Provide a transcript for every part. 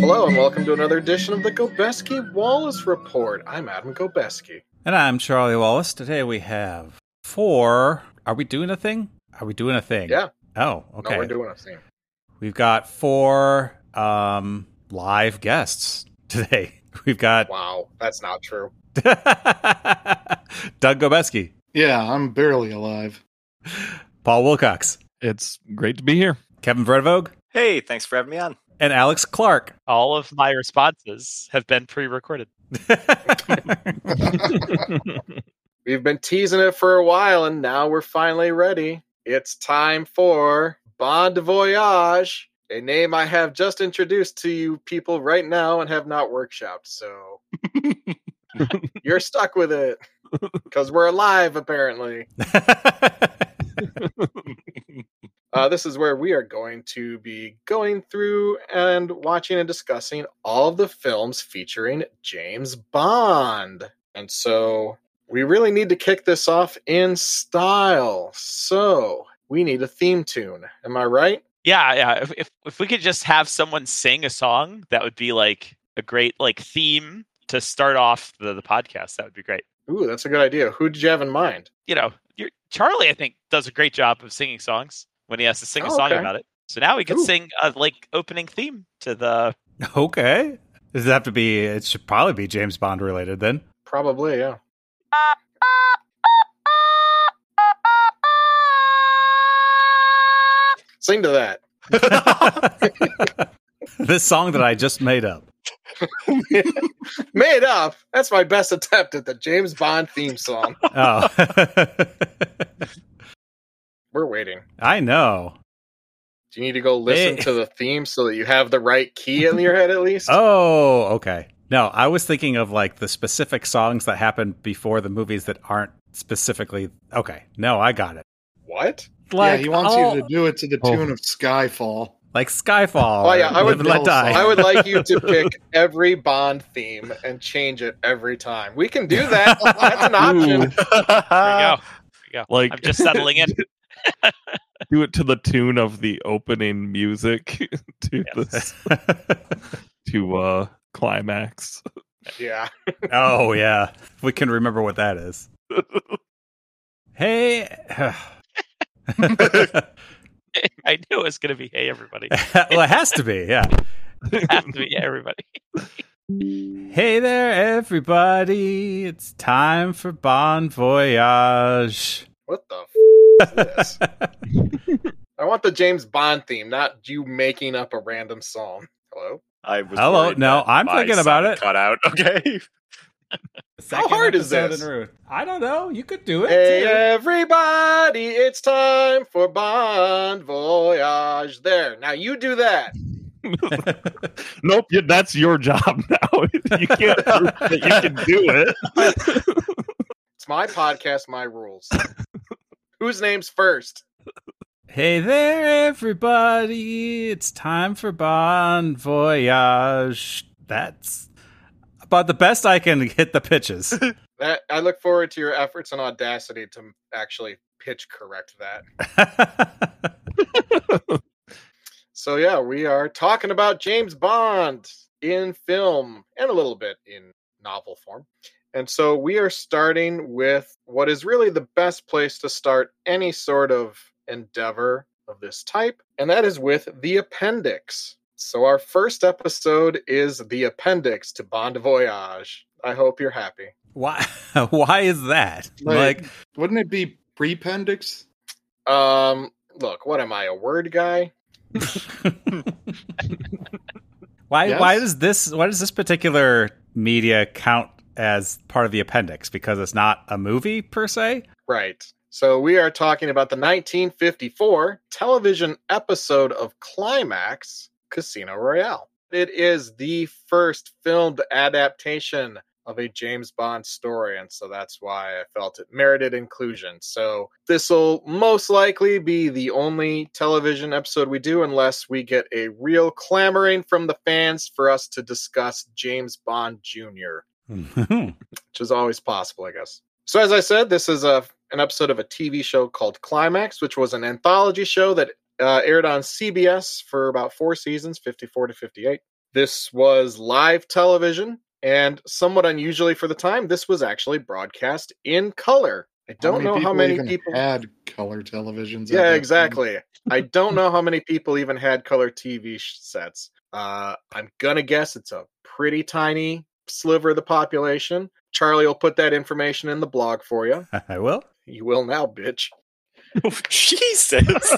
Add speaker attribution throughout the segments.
Speaker 1: Hello and welcome to another edition of the Gobeski Wallace Report. I'm Adam Gobeski.
Speaker 2: And I'm Charlie Wallace. Today we have 4... Are we doing a thing? Are we doing a thing?
Speaker 1: Yeah.
Speaker 2: Oh, okay.
Speaker 1: No, we're doing a thing.
Speaker 2: We've got 4 live guests today. We've got...
Speaker 1: Wow, that's not true.
Speaker 2: Doug Gobeski.
Speaker 3: Yeah, I'm barely alive.
Speaker 2: Paul Wilcox.
Speaker 4: It's great to be here.
Speaker 2: Kevin Vervogue.
Speaker 5: Hey, thanks for having me on.
Speaker 2: And Alex Clark.
Speaker 6: All of my responses have been pre-recorded.
Speaker 1: We've been teasing it for a while, and now we're finally ready. It's time for Bon Voyage, a name I have just introduced to you people right now and have not workshopped, so you're stuck with it, because we're alive, apparently. This is where we are going to be going through and watching and discussing all of the films featuring James Bond. And so we really need to kick this off in style. So we need a theme tune. Am I right?
Speaker 6: Yeah. If we could just have someone sing a song, that would be like a great theme to start off the podcast. That would be great.
Speaker 1: Ooh, that's a good idea. Who did you have in mind?
Speaker 6: You know, Charlie, I think, does a great job of singing songs when he has to sing a song about it. So now we could sing a opening theme to the...
Speaker 2: Okay. Does it have to be... It should probably be James Bond related then.
Speaker 1: Probably, yeah. Sing to that.
Speaker 2: This song that I just made up.
Speaker 1: Made up? That's my best attempt at the James Bond theme song.
Speaker 2: Oh.
Speaker 1: We're waiting.
Speaker 2: I know.
Speaker 1: Do you need to go listen to the theme so that you have the right key in your head at least?
Speaker 2: Oh, okay. No, I was thinking of the specific songs that happened before the movies that aren't specifically... Okay, no, I got it.
Speaker 1: What?
Speaker 3: Yeah, he wants you to do it to the tune of Skyfall.
Speaker 2: Like Skyfall.
Speaker 1: Oh, yeah, I would
Speaker 2: Let Die.
Speaker 1: I would like you to pick every Bond theme and change it every time. We can do that. That's an option.
Speaker 6: There you go. I'm just settling in.
Speaker 4: Do it to the tune of the opening music to Climax.
Speaker 1: Yeah.
Speaker 2: Oh, yeah. We can remember what that is. Hey.
Speaker 6: I knew it was going to be "Hey Everybody."
Speaker 2: Well, it has to be, yeah.
Speaker 6: It has to be "Hey Everybody."
Speaker 2: Hey there, everybody. It's time for Bon Voyage.
Speaker 1: What the is this? I want the James Bond theme, not you making up a random song. Hello?
Speaker 2: Hello? No, I'm thinking about it.
Speaker 5: Cut out. Okay.
Speaker 1: How hard is this?
Speaker 2: I don't know. You could do it.
Speaker 1: Hey,
Speaker 2: too.
Speaker 1: everybody, it's time for Bon Voyage. There. Now you do that.
Speaker 4: Nope, that's your job now. You can't prove that you can do it.
Speaker 1: It's my podcast, my rules. Whose name's first?
Speaker 2: Hey there, everybody. It's time for Bon Voyage. That's about the best I can hit the pitches.
Speaker 1: I look forward to your efforts and audacity to actually pitch correct that. So yeah, we are talking about James Bond in film and a little bit in novel form. And so we are starting with what is really the best place to start any sort of endeavor of this type, and that is with the appendix. So our first episode is the appendix to Bon Voyage. I hope you're happy.
Speaker 2: Why? Why is that?
Speaker 3: Wouldn't it be prependix?
Speaker 1: Look, what am I, a word guy?
Speaker 2: Why does this particular media count as part of the appendix? Because it's not a movie per se?
Speaker 1: Right. So we are talking about the 1954 television episode of Climax, Casino Royale. It is the first filmed adaptation of a James Bond story, and so that's why I felt it merited inclusion. So this will most likely be the only television episode we do unless we get a real clamoring from the fans for us to discuss James Bond Jr., which is always possible, I guess. So as I said, this is an episode of a TV show called Climax, which was an anthology show that aired on CBS for about 4 seasons, 54 to 58. This was live television, and somewhat unusually for the time, this was actually broadcast in color. I don't know how many people
Speaker 3: had color televisions.
Speaker 1: Yeah, exactly. I don't know how many people even had color TV sets. I'm gonna guess it's a pretty tiny sliver of the population. Charlie will put that information in the blog for you.
Speaker 2: I will.
Speaker 1: You will now, bitch.
Speaker 5: Jesus.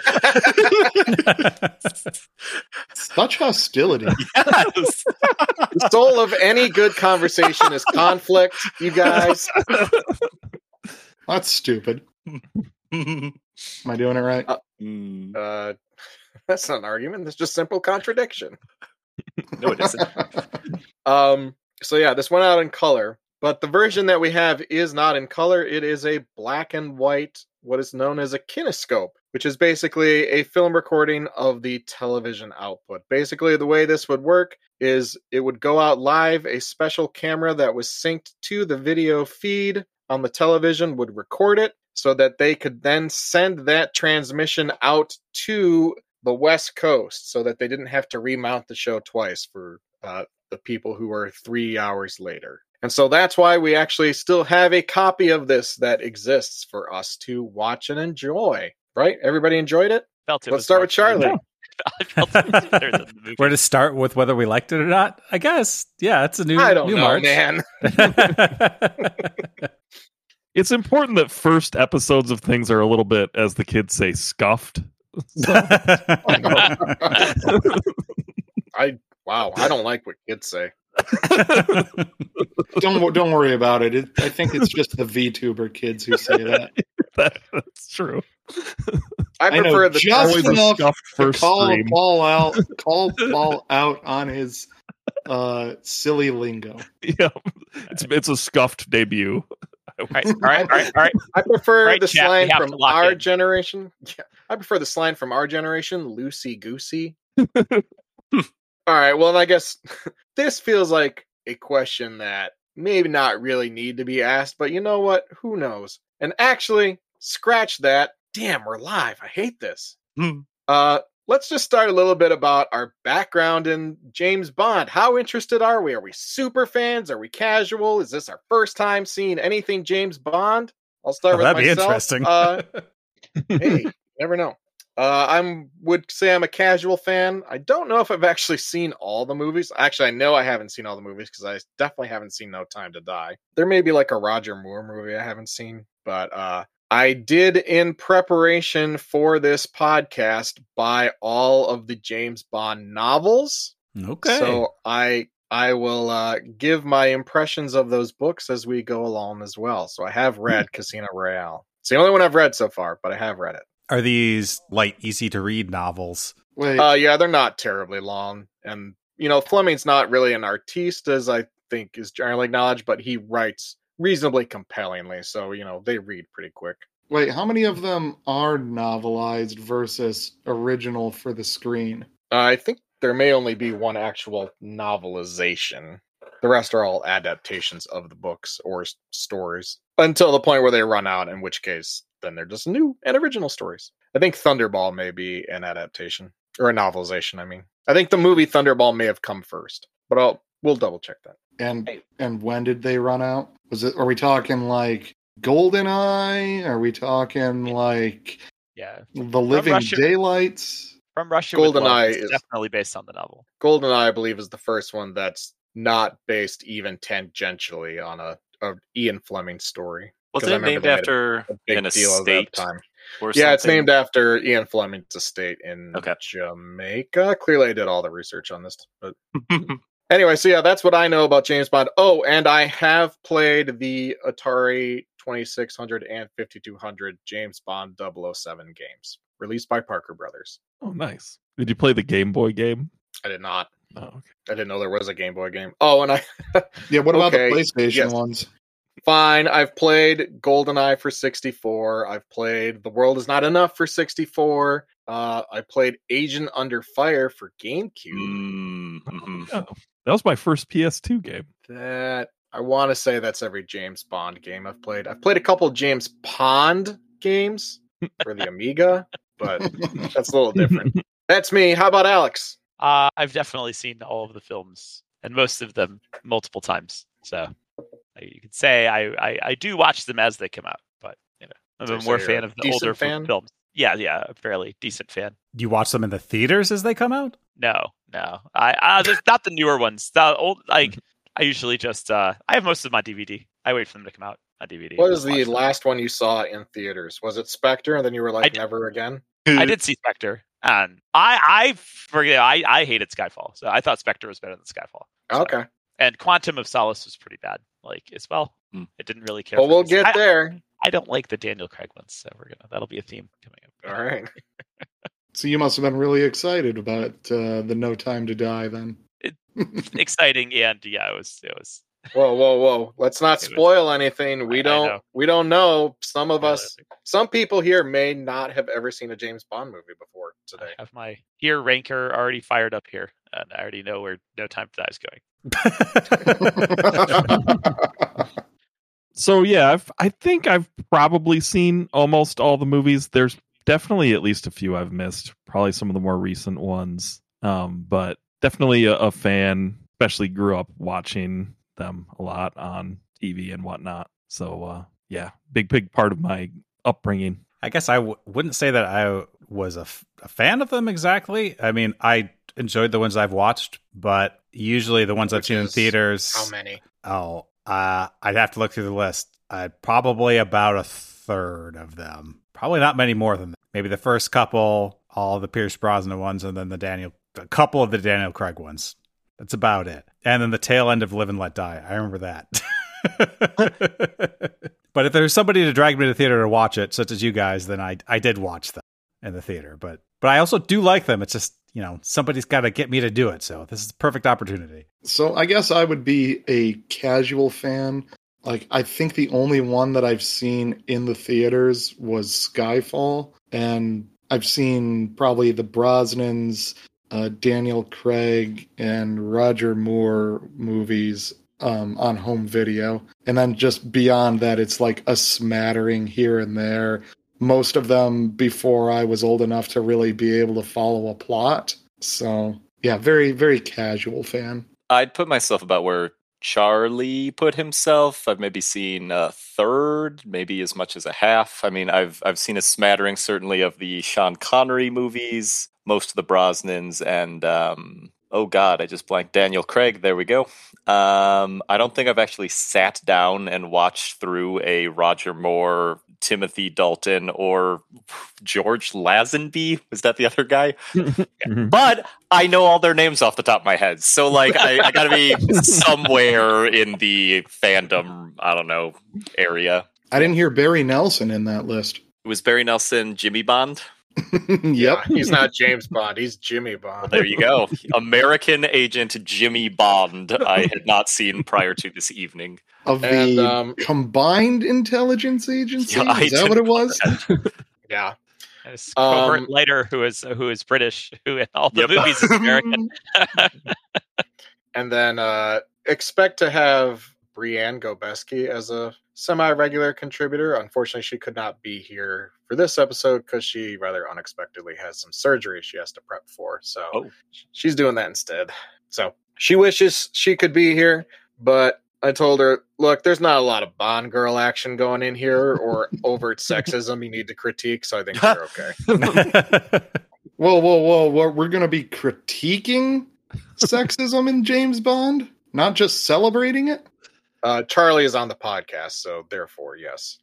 Speaker 3: Such hostility.
Speaker 5: Yes.
Speaker 1: The soul of any good conversation is conflict, you guys.
Speaker 3: That's stupid. Am I doing it right?
Speaker 1: That's not an argument. That's just simple contradiction.
Speaker 5: No, it isn't.
Speaker 1: So yeah, this went out in color, but the version that we have is not in color. It is a black and white, what is known as a kinescope, which is basically a film recording of the television output. Basically, the way this would work is it would go out live. A special camera that was synced to the video feed on the television would record it so that they could then send that transmission out to the West Coast so that they didn't have to remount the show twice for the people who are 3 hours later. And so that's why we actually still have a copy of this that exists for us to watch and enjoy. Right? Everybody enjoyed it? Let's start with Charlie.
Speaker 6: I felt it was better than the movie.
Speaker 2: Where to start with whether we liked it or not? I guess. Yeah, it's a new
Speaker 1: I don't know,
Speaker 2: March.
Speaker 1: man.
Speaker 4: It's important that first episodes of things are a little bit, as the kids say, scuffed.
Speaker 1: I don't like what kids say.
Speaker 3: Don't worry about it. I think it's just the VTuber kids who say that.
Speaker 4: That's true.
Speaker 1: I prefer the
Speaker 3: just
Speaker 4: always a
Speaker 3: enough
Speaker 4: scuffed
Speaker 3: to
Speaker 4: first
Speaker 3: call
Speaker 4: stream.
Speaker 3: Paul out on his silly lingo.
Speaker 4: Yeah, it's a scuffed debut.
Speaker 6: All right.
Speaker 1: I prefer
Speaker 6: Right,
Speaker 1: the
Speaker 6: chat,
Speaker 1: slang
Speaker 6: we have
Speaker 1: from
Speaker 6: to lock
Speaker 1: our
Speaker 6: in.
Speaker 1: generation. Yeah, I prefer the slang from our generation, loosey goosey. All right, well, I guess this feels like a question that maybe not really need to be asked, but you know what? Who knows? And actually, scratch that. Damn, we're live. I hate this. Let's just start a little bit about our background in James Bond. How interested are we? Are we super fans? Are we casual? Is this our first time seeing anything James Bond? I'll start with
Speaker 2: that'd
Speaker 1: myself.
Speaker 2: be interesting.
Speaker 1: Hey, never know. I would say I'm a casual fan. I don't know if I've actually seen all the movies. Actually, I know I haven't seen all the movies because I definitely haven't seen No Time to Die. There may be like a Roger Moore movie I haven't seen, but I did, in preparation for this podcast, buy all of the James Bond novels.
Speaker 2: Okay.
Speaker 1: So I will give my impressions of those books as we go along as well. So I have read Casino Royale. It's the only one I've read so far, but I have read it.
Speaker 2: Are these light, easy to read novels?
Speaker 3: Wait,
Speaker 1: Yeah, they're not terribly long. And, Fleming's not really an artiste, as I think is generally acknowledged, but he writes reasonably compellingly. So, they read pretty quick.
Speaker 3: how many of them are novelized versus original for the screen?
Speaker 1: I think there may only be one actual novelization. The rest are all adaptations of the books or stories until the point where they run out, in which case then they're just new and original stories. I think Thunderball may be an adaptation or a novelization. I mean, I think the movie Thunderball may have come first, but we'll double check that.
Speaker 3: And when did they run out? Are we talking like GoldenEye? Are we talking like The Living
Speaker 6: Russia-
Speaker 3: Daylights?
Speaker 6: From Russia with Love,
Speaker 1: GoldenEye
Speaker 6: it's
Speaker 1: is
Speaker 6: definitely based on the novel.
Speaker 1: GoldenEye, I believe, is the first one that's not based even tangentially on a Ian Fleming story.
Speaker 5: Wasn't it named after
Speaker 1: A big
Speaker 5: an
Speaker 1: deal at that
Speaker 5: estate?
Speaker 1: time.
Speaker 5: Or
Speaker 1: Yeah, it's
Speaker 5: something?
Speaker 1: named after Ian Fleming's estate in
Speaker 5: Okay.
Speaker 1: Jamaica. Clearly, I did all the research on this. But anyway, so yeah, that's what I know about James Bond. Oh, and I have played the Atari 2600 and 5200 James Bond 007 games, released by Parker Brothers.
Speaker 4: Oh, nice. Did you play the Game Boy game?
Speaker 1: I did not.
Speaker 4: Oh, okay.
Speaker 1: I didn't know there was a Game Boy game. Oh, and
Speaker 3: Yeah, what about the
Speaker 1: Okay,
Speaker 3: PlayStation
Speaker 1: yes.
Speaker 3: ones?
Speaker 1: Fine, I've played GoldenEye for 64. I've played The World Is Not Enough for 64. I played Agent Under Fire for GameCube.
Speaker 5: Mm-hmm.
Speaker 4: Oh, that was my first PS2 game.
Speaker 1: That I want to say that's every James Bond game I've played. I've played a couple James Pond games for the Amiga, but that's a little different. That's me. How about Alex?
Speaker 6: I've definitely seen all of the films, and most of them multiple times. So you could say I do watch them as they come out, but I'm
Speaker 1: So
Speaker 6: a more
Speaker 1: you're
Speaker 6: fan
Speaker 1: a
Speaker 6: of the
Speaker 1: decent
Speaker 6: older
Speaker 1: fan?
Speaker 6: films. Yeah, a fairly decent fan.
Speaker 2: Do you watch them in the theaters as they come out?
Speaker 6: No. There's not the newer ones. The old, like I usually just I have most of my DVD. I wait for them to come out on DVD.
Speaker 1: What
Speaker 6: and
Speaker 1: is
Speaker 6: just
Speaker 1: the
Speaker 6: watch them.
Speaker 1: last one you saw in theaters? Was it Spectre? And then you were like, never again?
Speaker 6: I did see Spectre, and I forget. I hated Skyfall, so I thought Spectre was better than Skyfall. So-
Speaker 1: Okay.
Speaker 6: And Quantum of Solace was pretty bad, as well.
Speaker 5: Hmm.
Speaker 6: I didn't really care.
Speaker 1: Well,
Speaker 6: for
Speaker 1: we'll
Speaker 6: these.
Speaker 1: get there.
Speaker 6: I don't like the Daniel Craig ones, so that'll be a theme coming up.
Speaker 1: All right.
Speaker 3: So you must have been really excited about the No Time to Die then.
Speaker 6: Exciting, and yeah, it was.
Speaker 1: Whoa. Let's not
Speaker 6: It was-
Speaker 1: spoil anything.
Speaker 6: I
Speaker 1: We
Speaker 6: know.
Speaker 1: don't know. Some people here may not have ever seen a James Bond movie before
Speaker 6: I
Speaker 1: today.
Speaker 6: have my ear ranker already fired up here, and I already know where No Time to Die is going.
Speaker 4: So yeah, I think I've probably seen almost all the movies. There's definitely at least a few I've missed. Probably some of the more recent ones. But definitely a fan. Especially grew up watching them a lot on TV and whatnot. So yeah, big part of my upbringing.
Speaker 2: I guess I wouldn't say that I was a fan of them exactly. I mean, I enjoyed the ones I've watched, but usually the ones I've
Speaker 1: Which
Speaker 2: seen in
Speaker 1: is
Speaker 2: theaters.
Speaker 1: How many?
Speaker 2: Oh, I'd have to look through the list. Probably about a third of them. Probably not many more than that. Maybe the first couple, all the Pierce Brosnan ones, and then a couple of the Daniel Craig ones. That's about it. And then the tail end of Live and Let Die. I remember that. But if there's somebody to drag me to the theater to watch it, such as you guys, then I did watch them in the theater. But I also do like them. It's just, somebody's got to get me to do it. So this is the perfect opportunity.
Speaker 3: So I guess I would be a casual fan. Like, I think the only one that I've seen in the theaters was Skyfall. And I've seen probably the Brosnans, Daniel Craig, and Roger Moore movies on home video. And then just beyond that, it's like a smattering here and there. Most of them before I was old enough to really be able to follow a plot. So, yeah, very, very casual fan.
Speaker 5: I'd put myself about where Charlie put himself. I've maybe seen a third, maybe as much as a half. I mean, I've seen a smattering, certainly, of the Sean Connery movies, most of the Brosnans, and oh God, I just blanked. Daniel Craig. There we go. I don't think I've actually sat down and watched through a Roger Moore, Timothy Dalton, or George Lazenby. Was that the other guy? But I know all their names off the top of my head. So, like, I got to be somewhere in the fandom, I don't know, area.
Speaker 3: I didn't hear Barry Nelson in that list.
Speaker 5: Was Barry Nelson Jimmy Bond?
Speaker 3: Yep.
Speaker 1: Yeah, he's not James Bond. He's Jimmy Bond.
Speaker 5: There you go. American agent Jimmy Bond. I had not seen prior to this evening.
Speaker 3: Of the
Speaker 1: And,
Speaker 3: Combined Intelligence Agency?
Speaker 5: Yeah, I
Speaker 3: Is that what it
Speaker 5: didn't
Speaker 3: was?
Speaker 1: Yeah.
Speaker 6: And it's Covert Lighter, who is British, who in all the movies is American.
Speaker 1: And then expect to have Brienne Gobeski as a semi-regular contributor. Unfortunately, she could not be here for this episode because she rather unexpectedly has some surgery she has to prep for. So she's doing that instead. So she wishes she could be here, but I told her, look, there's not a lot of Bond girl action going in here or overt sexism you need to critique, so I think you're okay.
Speaker 3: Whoa. We're going to be critiquing sexism in James Bond? Not just celebrating it?
Speaker 1: Charlie is on the podcast, so therefore, yes.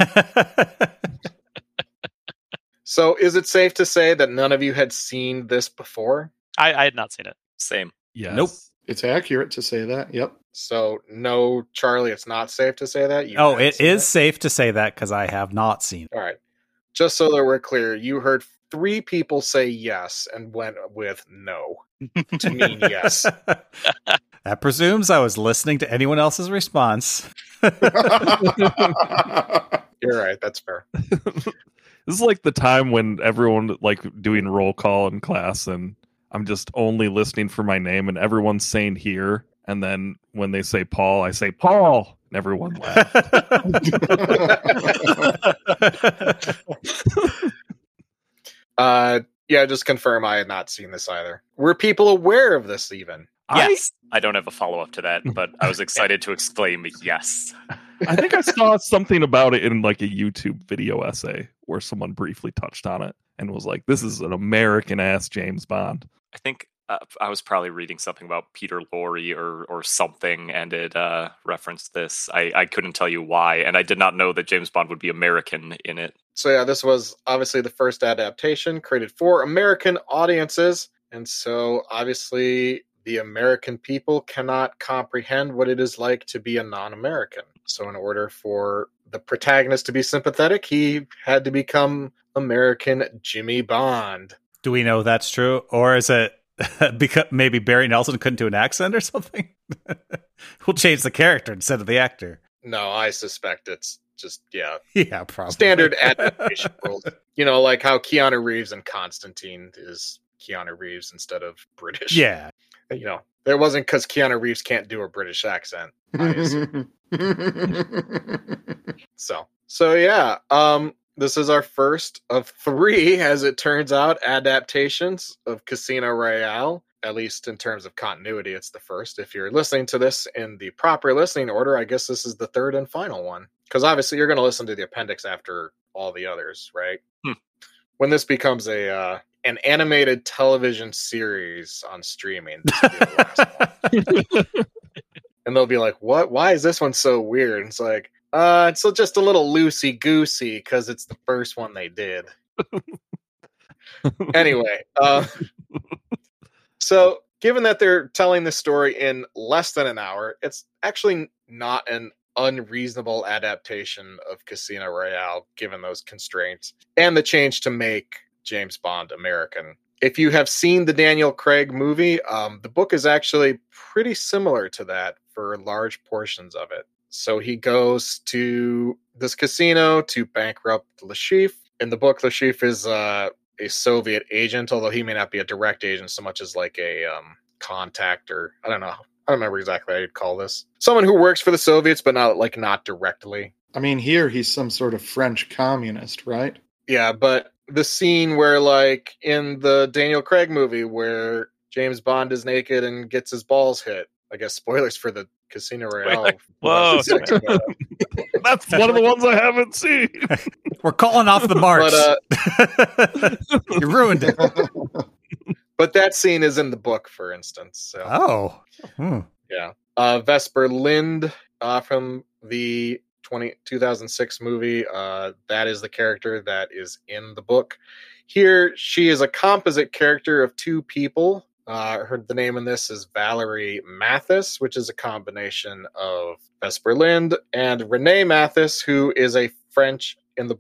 Speaker 1: So is it safe to say that none of you had seen this before?
Speaker 6: I had not seen it.
Speaker 5: Same.
Speaker 4: Yes.
Speaker 2: Nope.
Speaker 3: It's accurate to say that. Yep.
Speaker 1: So no, Charlie, it's not safe to say that? You
Speaker 2: Oh,
Speaker 1: haven't
Speaker 2: it
Speaker 1: seen
Speaker 2: is safe to say that because I have not seen it.
Speaker 1: All right. Just so that we're clear, you heard 3 people say yes and went with no to mean yes.
Speaker 2: That presumes I was listening to anyone else's response.
Speaker 1: You're right. That's fair.
Speaker 4: This is like the time when everyone like doing roll call in class and I'm just only listening for my name and everyone's saying here. And then when they say Paul, I say Paul. And everyone laughs.
Speaker 1: Yeah, just confirm I had not seen this either. Were people aware of this even?
Speaker 5: Yes. I don't have a follow-up to that, but I was excited to exclaim yes.
Speaker 4: I think I saw something about it in like a YouTube video essay where someone briefly touched on it and was like, this is an American-ass James Bond.
Speaker 5: I think I was probably reading something about Peter Lorre or something, and it referenced this. I couldn't tell you why, and I did not know that James Bond would be American in it.
Speaker 1: So yeah, this was obviously the first adaptation created for American audiences. And so obviously the American people cannot comprehend what it is like to be a non-American. So in order for the protagonist to be sympathetic, he had to become American Jimmy Bond.
Speaker 2: Do we know that's true? Or is it because maybe Barry Nelson couldn't do an accent or something? We'll change the character instead of the actor.
Speaker 1: No, I suspect it's just, yeah,
Speaker 2: probably.
Speaker 1: Standard adaptation rules. You know, like how Keanu Reeves in Constantine is Keanu Reeves instead of British.
Speaker 2: Yeah.
Speaker 1: You know, it wasn't because Keanu Reeves can't do a British accent. So yeah, this is our first of 3, as it turns out, adaptations of Casino Royale. At least in terms of continuity, it's the first. If you're listening to this in the proper listening order, I guess this is the third and final one. Because obviously you're going to listen to the appendix after all the others, right? When this becomes an animated television series on streaming, this will be the last one. And they'll be like, what? Why is this one so weird? And it's like, it's just a little loosey-goosey because it's the first one they did. Anyway, so given that they're telling this story in less than an hour, it's actually not an unreasonable adaptation of Casino Royale, given those constraints and the change to make James Bond American. If you have seen the Daniel Craig movie, the book is actually pretty similar to that for large portions of it. So he goes to this casino to bankrupt Le Chiffre. In the book, Le Chiffre is a Soviet agent, although he may not be a direct agent so much as like a contact, or I don't know. I don't remember exactly how you'd call this. Someone who works for the Soviets, but not directly.
Speaker 3: I mean, here he's some sort of French communist, right?
Speaker 1: Yeah, but the scene where, like, in the Daniel Craig movie where James Bond is naked and gets his balls hit. I guess spoilers for the Casino Royale.
Speaker 6: Whoa.
Speaker 4: That's one of the ones I haven't seen.
Speaker 2: We're calling off the marks. You ruined it.
Speaker 1: But that scene is in the book, for instance. So.
Speaker 2: Oh.
Speaker 1: Yeah. Vesper Lind from the 2006 movie. That is the character that is in the book. Here, she is a composite character of 2 people. The name in this is Valerie Mathis, which is a combination of Vesper Lind and Renee Mathis, who is a French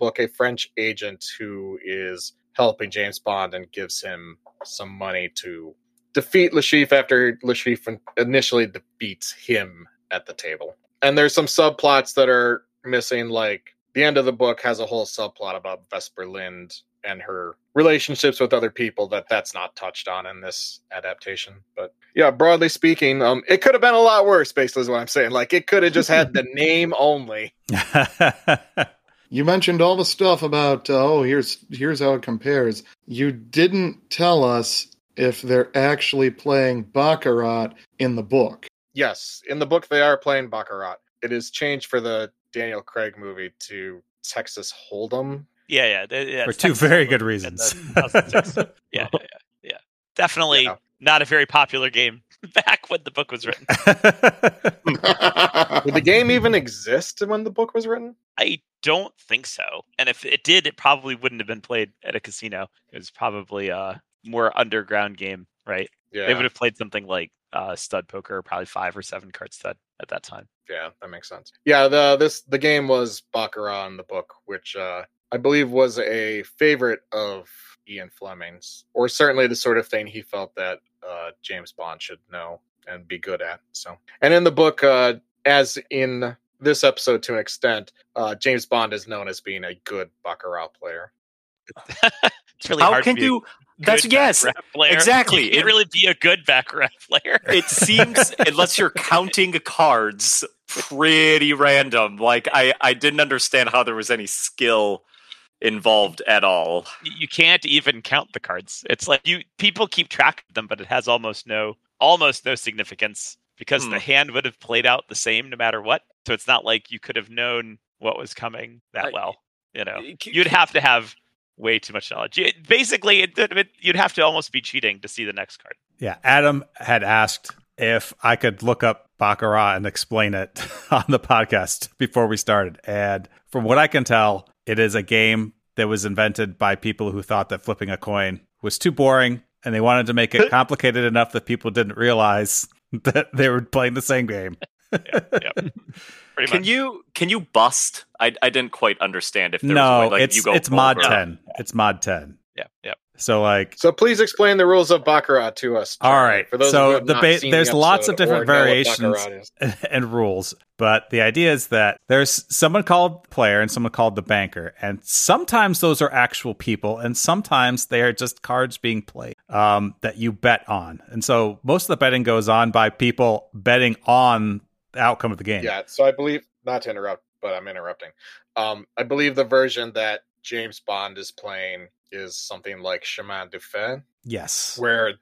Speaker 1: agent who is helping James Bond and gives him some money to defeat Le Chiffre after Le Chiffre initially defeats him at the table. And there's some subplots that are missing, like the end of the book has a whole subplot about Vesper Lind and her relationships with other people that's not touched on in this adaptation. But yeah, broadly speaking, it could have been a lot worse, basically is what I'm saying. Like, it could have just had the name only.
Speaker 3: You mentioned all the stuff about, here's how it compares. You didn't tell us if they're actually playing Baccarat in the book.
Speaker 1: Yes, in the book they are playing Baccarat. It is changed for the Daniel Craig movie to Texas Hold'em.
Speaker 6: Yeah.
Speaker 2: For 2 very good reasons.
Speaker 6: Yeah. Definitely not a very popular game back when the book was written.
Speaker 1: Did the game even exist when the book was written?
Speaker 6: I don't think so. And if it did, it probably wouldn't have been played at a casino. It was probably a more underground game, right?
Speaker 1: Yeah.
Speaker 6: They would have played something like stud poker, probably 5 or 7 card stud at that time.
Speaker 1: Yeah, that makes sense. Yeah, the game was Baccarat in the book, which I believe was a favorite of Ian Fleming's, or certainly the sort of thing he felt that James Bond should know and be good at. So, and in the book, as in this episode to an extent, James Bond is known as being a good Baccarat player.
Speaker 6: It's really hard to be Baccarat player.
Speaker 5: Exactly.
Speaker 6: You can't really be a good Baccarat player.
Speaker 5: It seems, unless you're counting cards, pretty random. Like, I didn't understand how there was any skill involved at all.
Speaker 6: You can't even count the cards. It's like people keep track of them, but it has almost no significance because the hand would have played out the same no matter what. So it's not like you could have known what was coming that well. You'd have to have way too much knowledge. Basically, you'd have to almost be cheating to see the next card.
Speaker 2: Yeah, Adam had asked if I could look up Baccarat and explain it on the podcast before we started. And from what I can tell, it is a game that was invented by people who thought that flipping a coin was too boring, and they wanted to make it complicated enough that people didn't realize that they were playing the same game.
Speaker 5: Can you bust? I didn't quite understand if there
Speaker 2: was
Speaker 5: like you go
Speaker 2: it's mod 10. It's mod 10.
Speaker 6: Yeah.
Speaker 1: So please explain the rules of Baccarat to us.
Speaker 2: All right.
Speaker 1: For those
Speaker 2: so
Speaker 1: who have not seen
Speaker 2: there's
Speaker 1: the
Speaker 2: lots of
Speaker 1: episode
Speaker 2: different
Speaker 1: or know what
Speaker 2: variations
Speaker 1: Baccarat is.
Speaker 2: and rules, but the idea is that there's someone called player and someone called the banker, and sometimes those are actual people, and sometimes they are just cards being played that you bet on. And so most of the betting goes on by people betting on the outcome of the game.
Speaker 1: Yeah. So I believe, not to interrupt, but I'm interrupting. I believe the version that James Bond is playing is something like Chemin de Fer.
Speaker 2: Yes.
Speaker 1: Where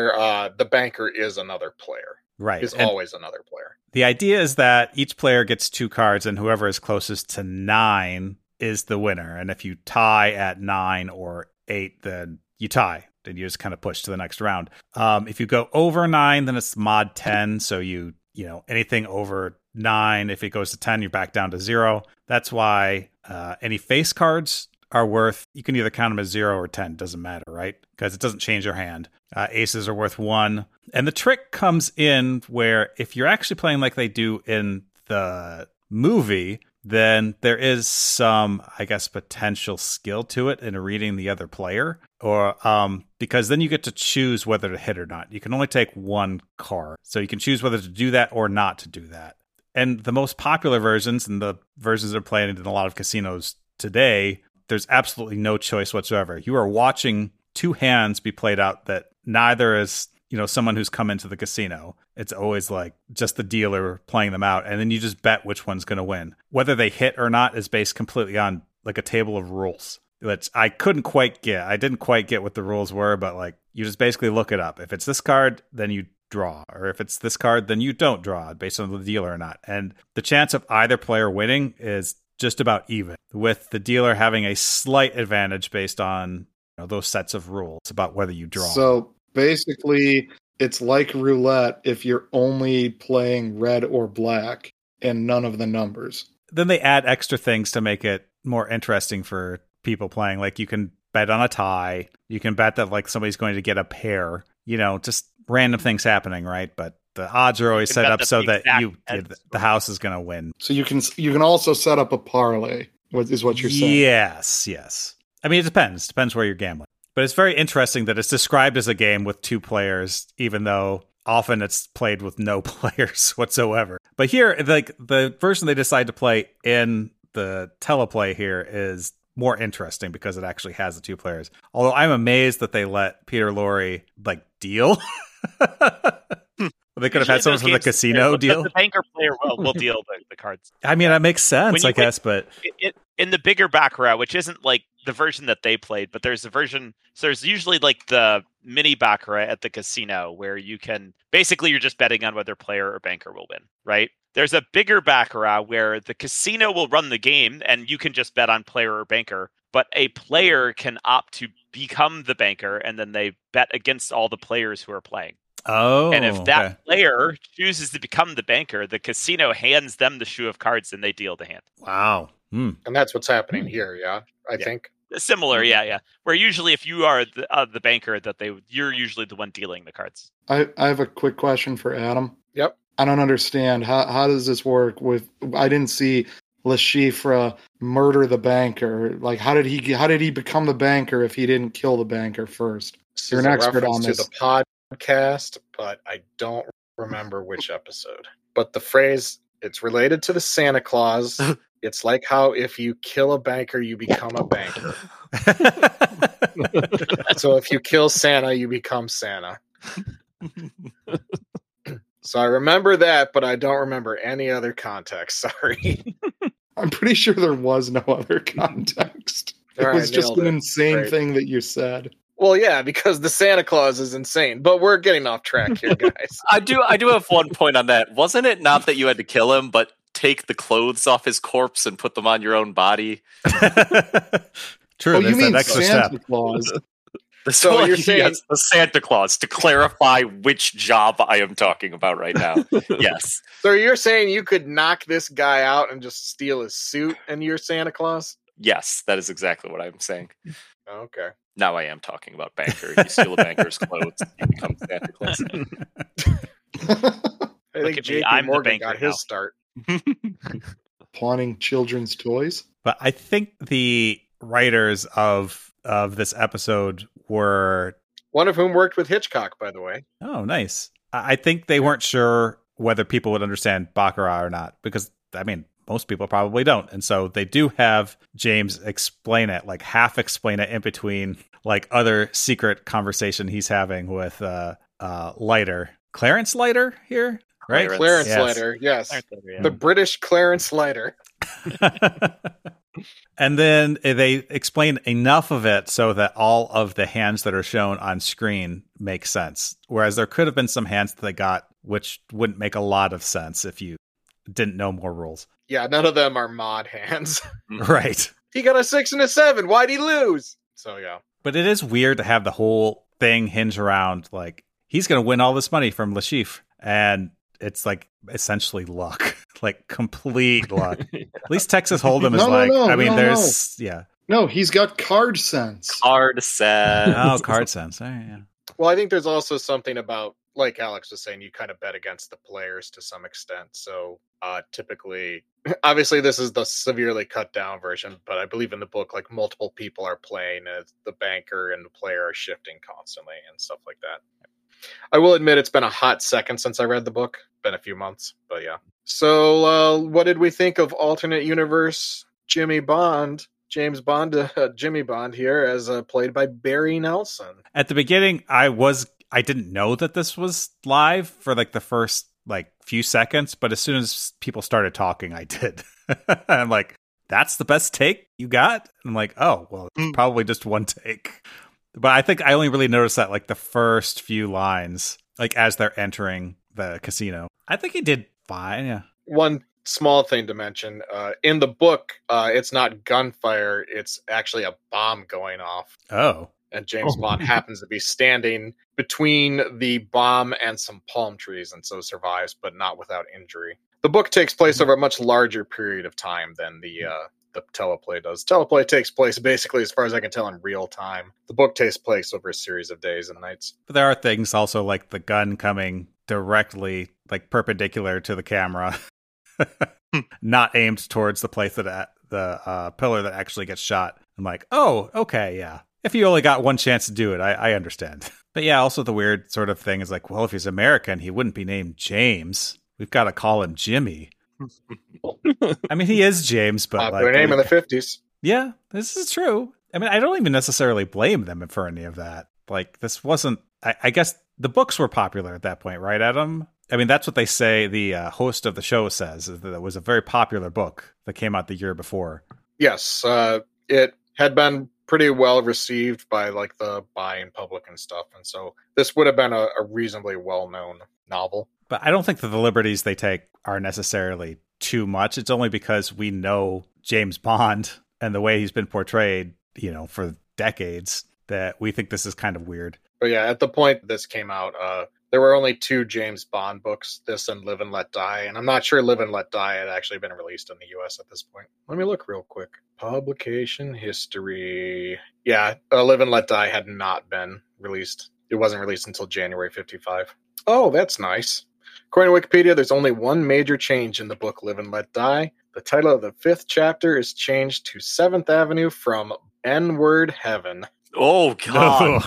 Speaker 1: the banker is another player.
Speaker 2: Right.
Speaker 1: Is always another player.
Speaker 2: The idea is that each player gets 2 cards, and whoever is closest to 9 is the winner. And if you tie at 9 or 8, then you tie. Then you just kind of push to the next round. If you go over 9, then it's mod 10. So you anything over 9, if it goes to 10, you're back down to 0. That's why any face cards are worth, you can either count them as 0 or 10, doesn't matter, right? Because it doesn't change your hand. Aces are worth 1. And the trick comes in where if you're actually playing like they do in the movie, then there is some, I guess, potential skill to it in reading the other player, or because then you get to choose whether to hit or not. You can only take 1 card, so you can choose whether to do that or not to do that. And the most popular versions, and the versions that are played in a lot of casinos today, there's absolutely no choice whatsoever. You are watching 2 hands be played out that neither is, someone who's come into the casino. It's always like just the dealer playing them out. And then you just bet which one's going to win. Whether they hit or not is based completely on like a table of rules. I didn't quite get what the rules were, but like you just basically look it up. If it's this card, then you draw. Or if it's this card, then you don't draw based on the dealer or not. And the chance of either player winning is just about even, with the dealer having a slight advantage based on those sets of rules about whether you draw.
Speaker 3: So basically, it's like roulette if you're only playing red or black and none of the numbers.
Speaker 2: Then they add extra things to make it more interesting for people playing. Like you can bet on a tie. You can bet that like somebody's going to get a pair. Just random things happening, right? But the odds are always set up so that the house is going to win.
Speaker 3: So you can also set up a parlay. Is what you're saying?
Speaker 2: Yes. I mean, it depends. Depends where you're gambling. But it's very interesting that it's described as a game with 2 players, even though often it's played with no players whatsoever. But here, like the version they decide to play in the teleplay here is more interesting because it actually has the 2 players. Although I'm amazed that they let Peter Lorre like deal. They could have had someone from the casino deal.
Speaker 6: The banker player will deal the cards.
Speaker 2: I mean, that makes sense, I guess, but
Speaker 6: in the bigger Baccarat, which isn't like the version that they played, but there's a version. So there's usually like the mini Baccarat at the casino where you can basically you're just betting on whether player or banker will win, right? There's a bigger Baccarat where the casino will run the game and you can just bet on player or banker, but a player can opt to become the banker and then they bet against all the players who are playing.
Speaker 2: Oh,
Speaker 6: and if that player chooses to become the banker, the casino hands them the shoe of cards and they deal the hand.
Speaker 2: Wow.
Speaker 1: And that's what's happening here, yeah? I think.
Speaker 6: Similar, yeah. Where usually if you are the banker, you're usually the one dealing the cards.
Speaker 3: I have a quick question for Adam.
Speaker 1: Yep.
Speaker 3: I don't understand. How does this work with... I didn't see Le Chiffre murder the banker. Like, how did he become the banker if he didn't kill the banker first? You're an expert on this.
Speaker 1: To the podcast, but I don't remember which episode. But the phrase, it's related to the Santa Claus. It's like how if you kill a banker, you become a banker. So if you kill Santa, you become Santa. So I remember that, but I don't remember any other context. Sorry.
Speaker 3: I'm pretty sure there was no other context. It
Speaker 1: All
Speaker 3: was
Speaker 1: right,
Speaker 3: just
Speaker 1: nailed
Speaker 3: an
Speaker 1: it.
Speaker 3: insane
Speaker 1: Great.
Speaker 3: thing that you said.
Speaker 1: Well, yeah, because the Santa Claus is insane. But we're getting off track here, guys.
Speaker 5: I do have one point on that. Wasn't it not that you had to kill him, but take the clothes off his corpse and put them on your own body?
Speaker 2: True.
Speaker 3: Oh,
Speaker 2: there's
Speaker 3: you mean
Speaker 2: that extra
Speaker 3: Santa
Speaker 2: step.
Speaker 3: Claus?
Speaker 1: So you're saying-
Speaker 5: yes, the Santa Claus, to clarify which job I am talking about right now. Yes.
Speaker 1: So you're saying you could knock this guy out and just steal his suit and you're Santa Claus?
Speaker 5: Yes, that is exactly what I'm saying.
Speaker 1: Okay.
Speaker 5: Now I am talking about banker. You steal a banker's clothes, you become Santa Claus.
Speaker 1: I think
Speaker 6: at me,
Speaker 1: JP
Speaker 6: I'm the
Speaker 1: Morgan
Speaker 6: banker
Speaker 1: got
Speaker 6: now.
Speaker 1: his start.
Speaker 3: Pawning children's toys?
Speaker 2: But I think the writers of this episode were
Speaker 1: One of whom worked with Hitchcock, by the way.
Speaker 2: nice. I think they weren't sure whether people would understand Baccarat or not, because I mean most people probably don't, and so they do have James explain it, like half explain it in between like other secret conversation he's having with Leiter, Clarence Leiter here, right?
Speaker 1: Clarence
Speaker 2: Yes.
Speaker 1: Leiter, yes.
Speaker 6: Yeah.
Speaker 1: The British Clarence Leiter.
Speaker 2: And then they explain enough of it so that all of the hands that are shown on screen make sense. Whereas there could have been some hands that they got which wouldn't make a lot of sense if you didn't know more rules.
Speaker 1: Yeah, none of them are mod hands.
Speaker 2: Right.
Speaker 1: He got a 6 and a 7. Why'd he lose? So, yeah.
Speaker 2: But it is weird to have the whole thing hinge around like he's going to win all this money from Lashif. And it's like essentially luck, like complete luck. At least Texas Hold'em is yeah.
Speaker 3: No, he's got card sense.
Speaker 5: Card set.
Speaker 2: Oh, card sense. Oh, yeah.
Speaker 1: Well, I think there's also something about, like Alex was saying, you kind of bet against the players to some extent. So typically, obviously this is the severely cut down version, but I believe in the book, like multiple people are playing as the banker and the player are shifting constantly and stuff like that. I will admit it's been a hot second since I read the book. Been a few months, but yeah. So what did we think of alternate universe James Bond here as played by Barry Nelson?
Speaker 2: At the beginning, I didn't know that this was live for like the first like few seconds, but as soon as people started talking, I did. I'm like, that's the best take you got? I'm like, oh, well, it's probably just one take. But I think I only really noticed that like the first few lines, like as they're entering the casino. I think he did fine, yeah.
Speaker 1: One small thing to mention, in the book, it's not gunfire, it's actually a bomb going off.
Speaker 2: Oh.
Speaker 1: And James Bond happens to be standing between the bomb and some palm trees, and so survives, but not without injury. The book takes place over a much larger period of time than the teleplay does. Teleplay takes place basically, as far as I can tell, in real time. The book takes place over a series of days and nights.
Speaker 2: But there are things also like the gun coming directly, like perpendicular to the camera, not aimed towards the place that the pillar that actually gets shot. I'm like, oh, okay, yeah. If you only got one chance to do it, I understand. But yeah, also the weird sort of thing is like, well, if he's American, he wouldn't be named James. We've got to call him Jimmy. I mean, he is James, but
Speaker 1: Their name in the 50s.
Speaker 2: Yeah, this is true. I mean, I don't even necessarily blame them for any of that. Like, this wasn't... I guess the books were popular at that point, right, Adam? I mean, that's what they say the host of the show says, is that it was a very popular book that came out the year before.
Speaker 1: Yes, it had been pretty well received by like the buying public and stuff, and so this would have been a reasonably well-known novel.
Speaker 2: But I don't think that the liberties they take are necessarily too much. It's only because we know James Bond and the way he's been portrayed, you know, for decades, that we think this is kind of weird.
Speaker 1: But yeah, at the point this came out, there were only 2 James Bond books, this and Live and Let Die, and I'm not sure Live and Let Die had actually been released in the US at this point. Let me look real quick. Publication history. Yeah, Live and Let Die had not been released. It wasn't released until January 55. Oh, that's nice. According to Wikipedia, there's only one major change in the book Live and Let Die. The title of the 5th chapter is changed to 7th Avenue from N-word Heaven.
Speaker 5: Oh, God.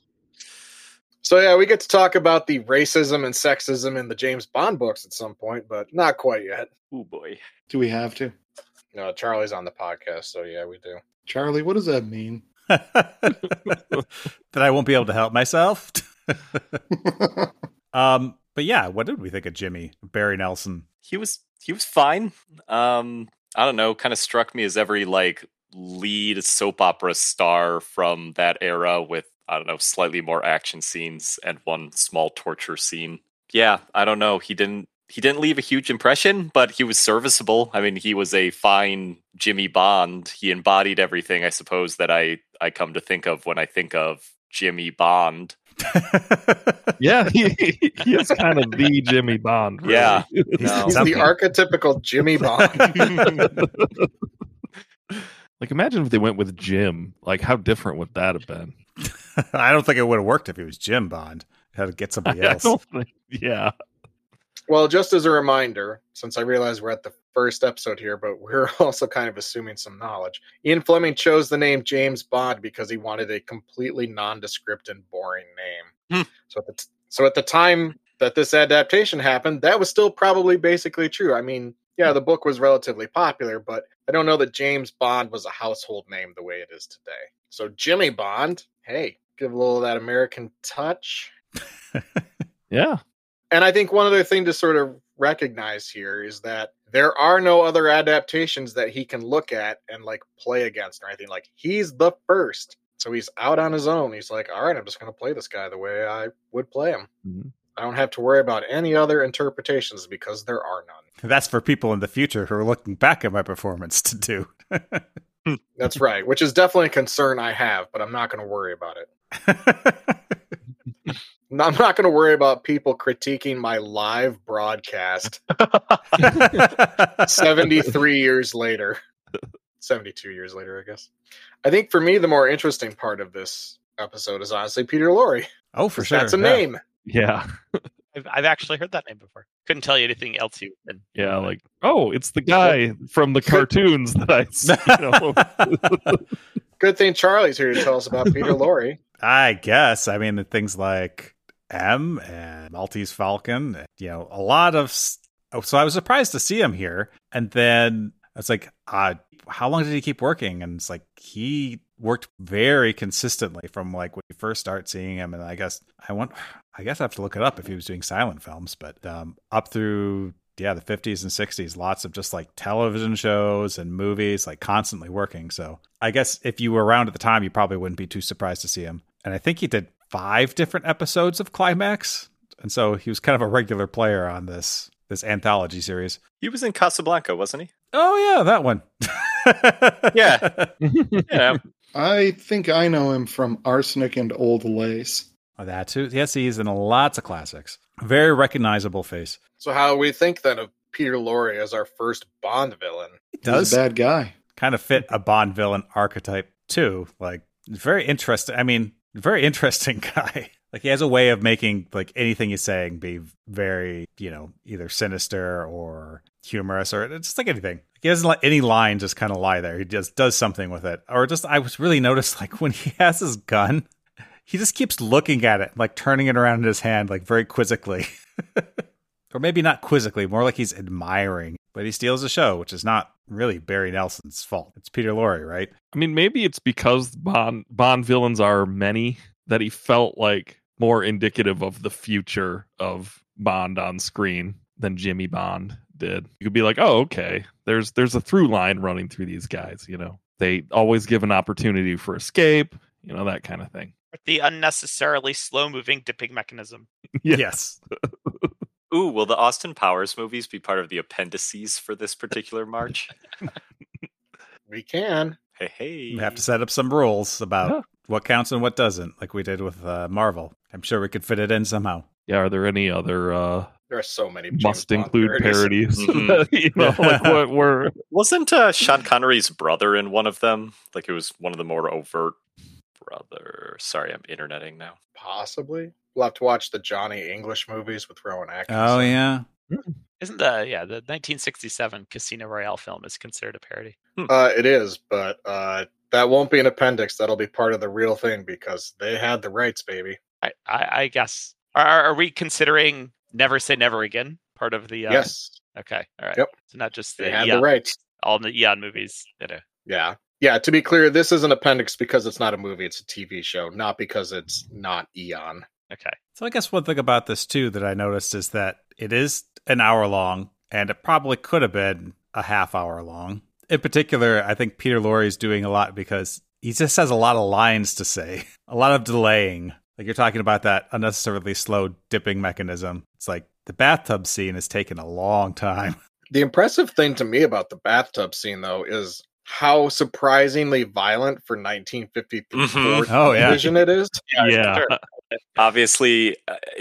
Speaker 1: So yeah, we get to talk about the racism and sexism in the James Bond books at some point, but not quite yet.
Speaker 5: Oh, boy.
Speaker 3: Do we have to?
Speaker 1: No, Charlie's on the podcast, so yeah, we do.
Speaker 3: Charlie, what does that mean?
Speaker 2: That I won't be able to help myself. But yeah, what did we think of Jimmy, Barry Nelson?
Speaker 5: He was fine. I don't know, kind of struck me as every like lead soap opera star from that era with, I don't know, slightly more action scenes and one small torture scene. Yeah, I don't know. He didn't leave a huge impression, but he was serviceable. I mean, he was a fine Jimmy Bond. He embodied everything, I suppose, that I come to think of when I think of Jimmy Bond.
Speaker 4: Yeah, he is kind of the Jimmy Bond. Really.
Speaker 5: Yeah.
Speaker 1: He's the archetypical Jimmy Bond.
Speaker 4: Like, imagine if they went with Jim. Like, how different would that have been?
Speaker 2: I don't think it would have worked if he was Jim Bond. Had to get somebody else.
Speaker 4: Yeah.
Speaker 1: Well, just as a reminder, since I realize we're at the first episode here, but we're also kind of assuming some knowledge, Ian Fleming chose the name James Bond because he wanted a completely nondescript and boring name. So at the time that this adaptation happened, that was still probably basically true. I mean, yeah, the book was relatively popular, but I don't know that James Bond was a household name the way it is today. So Jimmy Bond, hey, give a little of that American touch.
Speaker 4: Yeah.
Speaker 1: And I think one other thing to sort of recognize here is that there are no other adaptations that he can look at and like play against or anything. Like, he's the first. So he's out on his own. He's like, all right, I'm just going to play this guy the way I would play him.
Speaker 4: Mm-hmm.
Speaker 1: I don't have to worry about any other interpretations because there are none.
Speaker 2: That's for people in the future who are looking back at my performance to do.
Speaker 1: That's right, which is definitely a concern I have, but I'm not going to worry about it. I'm not going to worry about people critiquing my live broadcast 73 years later. 72 years later, I guess. I think for me, the more interesting part of this episode is honestly Peter Lorre.
Speaker 2: Oh, for sure.
Speaker 1: That's a name.
Speaker 4: Yeah.
Speaker 6: I've actually heard that name before. Couldn't tell you anything else you did.
Speaker 4: Yeah, like, oh, it's the guy from the cartoons that I
Speaker 1: Good thing Charlie's here to tell us about Peter Lorre.
Speaker 2: I guess. I mean, things like M and Maltese Falcon, a lot of. So I was surprised to see him here. And then I was like, how long did he keep working? And it's like, he worked very consistently from like when you first start seeing him. And I guess I have to look it up if he was doing silent films, but up through the 50s and 60s, lots of just like television shows and movies, like constantly working. So I guess if you were around at the time, you probably wouldn't be too surprised to see him. And I think he did 5 different episodes of Climax. And so he was kind of a regular player on this anthology series.
Speaker 5: He was in Casablanca, wasn't he?
Speaker 2: Oh yeah, that one.
Speaker 5: Yeah. Yeah.
Speaker 3: I think I know him from Arsenic and Old Lace.
Speaker 2: Oh, that too. Yes, he's in lots of classics. Very recognizable face.
Speaker 1: So how do we think then of Peter Lorre as our first Bond villain?
Speaker 2: He does
Speaker 3: He's a bad guy.
Speaker 2: kind of fit a Bond villain archetype too. Like, very interesting. I mean, very interesting guy. Like, he has a way of making like anything he's saying be very, either sinister or humorous or just like anything. He doesn't let any line just kind of lie there. He just does something with it. Or just, I was really noticed like when he has his gun, he just keeps looking at it, like turning it around in his hand, like very quizzically. Or maybe not quizzically, more like he's admiring. But he steals the show, which is not really Barry Nelson's fault. It's Peter Lorre, right?
Speaker 4: I mean, maybe it's because Bond villains are many that he felt like more indicative of the future of Bond on screen than Jimmy Bond did. You could be like, oh, okay, there's a through line running through these guys, They always give an opportunity for escape, that kind of thing.
Speaker 6: The unnecessarily slow-moving dipping mechanism.
Speaker 2: Yes.
Speaker 5: Ooh, will the Austin Powers movies be part of the appendices for this particular March?
Speaker 1: We can.
Speaker 5: Hey.
Speaker 2: We have to set up some rules about what counts and what doesn't, like we did with Marvel. I'm sure we could fit it in somehow.
Speaker 4: Yeah, are there any other
Speaker 1: There are so many James
Speaker 4: must
Speaker 1: Bond
Speaker 4: include parodies?
Speaker 5: Mm-hmm.
Speaker 4: Like what were...
Speaker 5: Wasn't Sean Connery's brother in one of them? Like, it was one of the more overt brother. Sorry, I'm interneting now.
Speaker 1: Possibly. We'll have to watch the Johnny English movies with Rowan Atkinson.
Speaker 2: Oh, yeah.
Speaker 6: Isn't the 1967 Casino Royale film is considered a parody?
Speaker 1: It is, but that won't be an appendix. That'll be part of the real thing because they had the rights, baby.
Speaker 6: I guess. Are we considering Never Say Never Again part of the...
Speaker 1: Yes.
Speaker 6: Okay, all right.
Speaker 1: Yep.
Speaker 6: So not just
Speaker 1: They had the rights.
Speaker 6: all the Eon movies.
Speaker 1: Yeah. Yeah, to be clear, this is an appendix because it's not a movie, it's a TV show, not because it's not Eon.
Speaker 6: Okay.
Speaker 2: So I guess one thing about this, too, that I noticed is that it is an hour long, and it probably could have been a half hour long. In particular, I think Peter Lorre's doing a lot because he just has a lot of lines to say, a lot of delaying. Like you're talking about that unnecessarily slow dipping mechanism. It's like the bathtub scene has taken a long time.
Speaker 1: The impressive thing to me about the bathtub scene, though, is how surprisingly violent for 1953
Speaker 5: Mhm.
Speaker 2: Oh, yeah.
Speaker 1: television it is.
Speaker 4: Yeah.
Speaker 5: Sure. Obviously,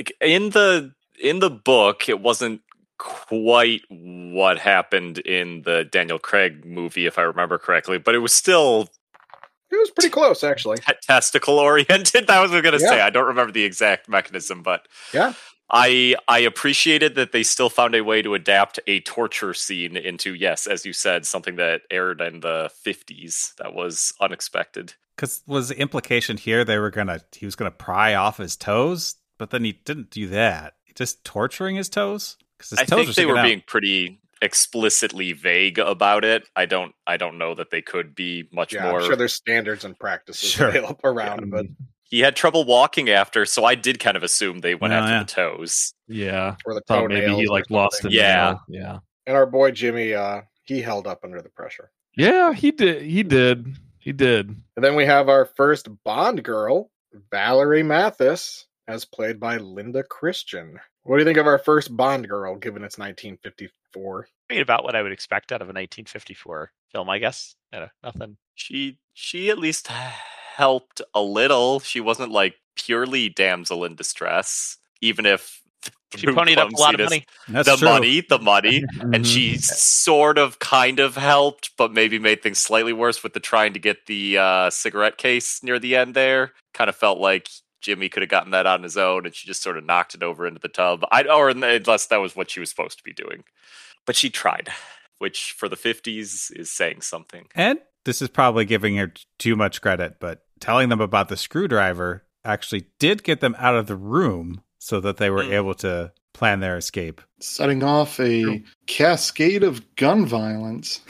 Speaker 5: in the book, it wasn't quite what happened in the Daniel Craig movie, if I remember correctly, but it was still
Speaker 1: It was pretty close, actually.
Speaker 5: testicle oriented. That was what I was going to
Speaker 1: Yeah.
Speaker 5: say. I don't remember the exact mechanism, but
Speaker 1: Yeah.
Speaker 5: I appreciated that they still found a way to adapt a torture scene into, yes, as you said, something that aired in the 50s. That was unexpected.
Speaker 2: Because was the implication here he was gonna pry off his toes, but then he didn't do that. Just torturing his toes. Because his
Speaker 5: I
Speaker 2: toes
Speaker 5: think
Speaker 2: are
Speaker 5: they were
Speaker 2: sticking out.
Speaker 5: being pretty explicitly vague about it. I don't know that they could be much
Speaker 1: Yeah,
Speaker 5: more.
Speaker 1: I'm sure there's standards and practices
Speaker 2: Sure.
Speaker 1: available around, but
Speaker 5: He had trouble walking after, so I did kind of assume they went
Speaker 2: Oh,
Speaker 5: after
Speaker 2: yeah.
Speaker 5: the toes.
Speaker 4: Yeah.
Speaker 1: or the
Speaker 4: Thought maybe
Speaker 1: toenails
Speaker 4: he
Speaker 1: or
Speaker 4: like lost a
Speaker 1: something.
Speaker 5: Yeah.
Speaker 4: nail. Yeah.
Speaker 1: And our boy Jimmy, he held up under the pressure.
Speaker 4: Yeah, he did. He did.
Speaker 1: And then we have our first Bond girl, Valerie Mathis, as played by Linda Christian. What do you think of our first Bond girl, given it's 1954?
Speaker 6: I mean, about what I would expect out of a 1954 film, I guess. Nothing.
Speaker 5: She at least helped a little. She wasn't like purely damsel in distress, even if
Speaker 6: She ponied up a lot of money.
Speaker 2: That's
Speaker 5: the
Speaker 2: true.
Speaker 5: money, and she sort of kind of helped, but maybe made things slightly worse with the trying to get the cigarette case near the end there. Kind of felt like Jimmy could have gotten that on his own, and she just sort of knocked it over into the tub. Or unless that was what she was supposed to be doing. But she tried, which for the 50s is saying something.
Speaker 2: And this is probably giving her too much credit, but telling them about the screwdriver actually did get them out of the room so that they were able to plan their escape.
Speaker 3: Setting off a cascade of gun violence.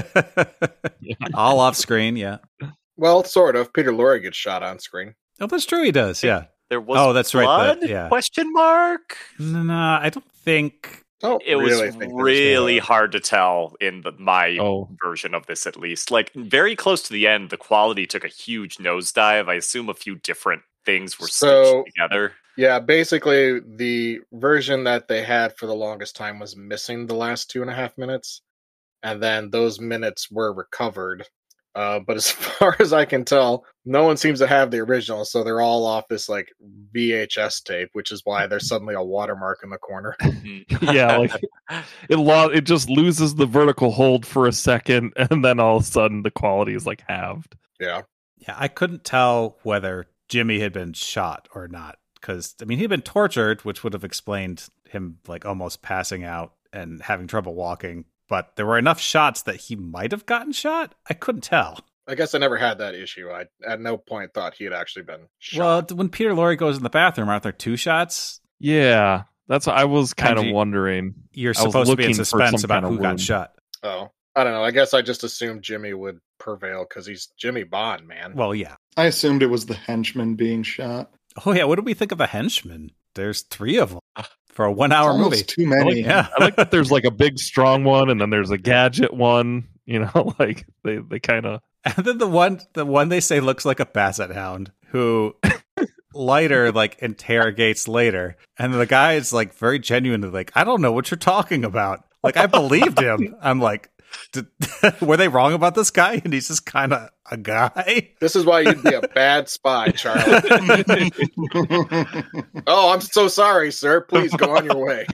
Speaker 2: All off screen, yeah.
Speaker 1: Well, sort of. Peter Lorre gets shot on screen.
Speaker 2: Oh, that's true, he does, yeah.
Speaker 5: There was
Speaker 2: Oh, that's right,
Speaker 5: blood?
Speaker 2: yeah.
Speaker 5: Question mark?
Speaker 2: No, I don't think...
Speaker 1: Oh,
Speaker 5: It was
Speaker 1: really think there's
Speaker 5: really
Speaker 1: no-
Speaker 5: hard to tell in my
Speaker 4: Oh.
Speaker 5: version of this, at least. Like, very close to the end, the quality took a huge nosedive. I assume a few different things were
Speaker 1: So-
Speaker 5: stitched together.
Speaker 1: Yeah, basically, the version that they had for the longest time was missing the last 2.5 minutes, and then those minutes were recovered. But as far as I can tell, no one seems to have the original, so they're all off this like VHS tape, which is why there's suddenly a watermark in the corner.
Speaker 4: Yeah, like it just loses the vertical hold for a second, and then all of a sudden the quality is like halved.
Speaker 1: Yeah,
Speaker 2: Yeah, I couldn't tell whether Jimmy had been shot or not. Because, I mean, he'd been tortured, which would have explained him, like, almost passing out and having trouble walking. But there were enough shots that he might have gotten shot. I couldn't tell.
Speaker 1: I guess I never had that issue. I at no point thought he had actually been shot.
Speaker 2: Well, when Peter Lorre goes in the bathroom, aren't there 2 shots?
Speaker 4: Yeah, that's what I was kind of
Speaker 2: And
Speaker 4: wondering.
Speaker 2: You're
Speaker 4: I was
Speaker 2: supposed to be in
Speaker 4: looking for
Speaker 2: suspense
Speaker 4: some
Speaker 2: about
Speaker 4: kind of
Speaker 2: who got
Speaker 4: wound.
Speaker 2: shot.
Speaker 1: Oh, I don't know. I guess I just assumed Jimmy would prevail because he's Jimmy Bond, man.
Speaker 2: Well, yeah.
Speaker 3: I assumed it was the henchman being shot.
Speaker 2: Oh, yeah. What do we think of the henchmen? There's 3 of them for a 1
Speaker 3: It's
Speaker 2: hour
Speaker 3: almost
Speaker 2: movie.
Speaker 3: too many.
Speaker 2: Yeah.
Speaker 4: I like that there's like a big strong one, and then there's a gadget one. You know, like they kind of.
Speaker 2: And then the one they say looks like a basset hound who Leiter like interrogates later. And the guy is like very genuinely like, I don't know what you're talking about. Like, I believed him. I'm like, were they wrong about this guy? And he's just kind of a guy.
Speaker 1: This is why you'd be a bad spy, Charlie. Oh, I'm so sorry, sir. Please go on your way.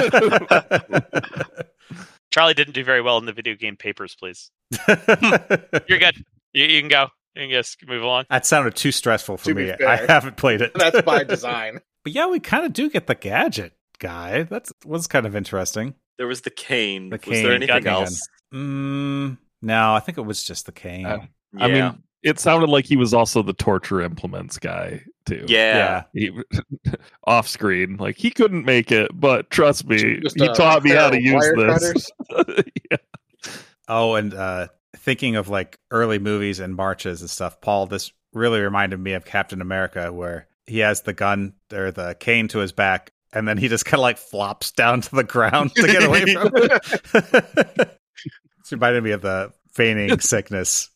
Speaker 6: Charlie didn't do very well in the video game Papers, please. You're good. You can go. You can just move along.
Speaker 2: That sounded too stressful for
Speaker 1: To be
Speaker 2: me.
Speaker 1: fair.
Speaker 2: I haven't played it.
Speaker 1: That's by design.
Speaker 2: But yeah, we kind of do get the gadget guy. That was kind of interesting.
Speaker 5: There was the cane.
Speaker 2: The
Speaker 5: Was
Speaker 2: cane
Speaker 5: there anything
Speaker 2: gun.
Speaker 5: else?
Speaker 2: No, I think it was just the cane.
Speaker 4: I mean, it sounded like he was also the torture implements guy too.
Speaker 5: yeah.
Speaker 4: He, off screen, like he couldn't make it, but trust me,
Speaker 1: Just,
Speaker 4: he taught me how to
Speaker 1: pair of
Speaker 4: use
Speaker 1: wire
Speaker 4: this.
Speaker 1: cutters.
Speaker 4: Yeah.
Speaker 2: Oh, and thinking of like early movies and marches and stuff, Paul, this really reminded me of Captain America, where he has the gun or the cane to his back, and then he just kind of like flops down to the ground to get away from it. It's reminded me of the feigning sickness.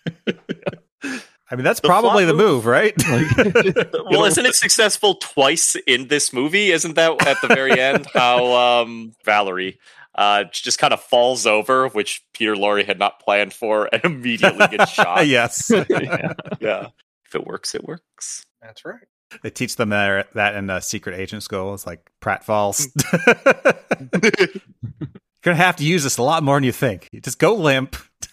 Speaker 2: I mean, that's probably the move, right?
Speaker 5: Well, isn't it successful twice in this movie? Isn't that at the very end how Valerie just kind of falls over, which Peter Lorre had not planned for, and immediately gets shot?
Speaker 2: Yes.
Speaker 5: Yeah. If it works, it works.
Speaker 1: That's right.
Speaker 2: They teach them that in Secret Agent School. It's like pratfalls. You're going to have to use this a lot more than you think. You just go limp.